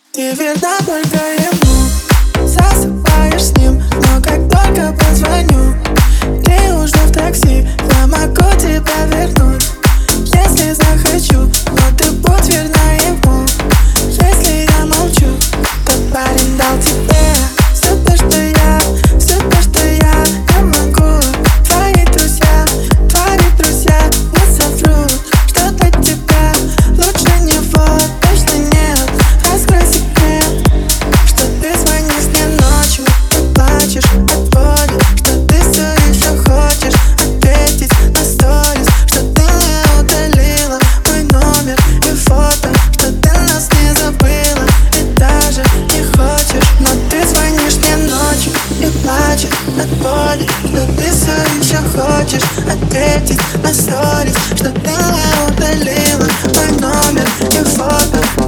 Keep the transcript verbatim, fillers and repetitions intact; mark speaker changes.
Speaker 1: Ты видна только ему, засыпаешь с ним. Но как только позвоню, ты уже в такси. Я могу тебя вернуть, если захочу, но ты будь верна ему. Если я молчу, то парень дал тебе все то, что я, все то, что я не могу. Твои друзья, твои друзья не соврут, что для тебя лучше него точно нет. Раскрой секрет, что ты звонишь мне ночью и плачешь, отводишь, что ты все еще хочешь ответить на сторис, что ты не удалила мой номер и фото, что ты нас не забыла и даже не хочешь. Но ты звонишь мне ночью и плачешь, отводишь, что ты все еще хочешь ответить на сторис, что ты не удалила мой номер и фото.